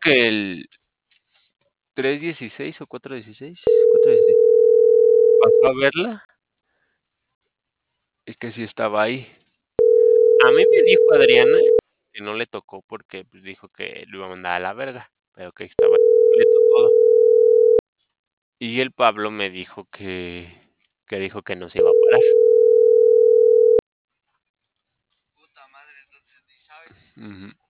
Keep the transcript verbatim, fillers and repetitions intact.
que el tres dieciséis o cuatro dieciséis, cuatro dieciséis. Pasó a verla y que sí estaba ahí. A mí me dijo Adriana que no le tocó porque, pues, dijo que lo iba a mandar a la verga, pero que estaba completo todo. Y el Pablo me dijo que que dijo que no se iba a parar. Puta madre, entonces ni sabes. Ujú.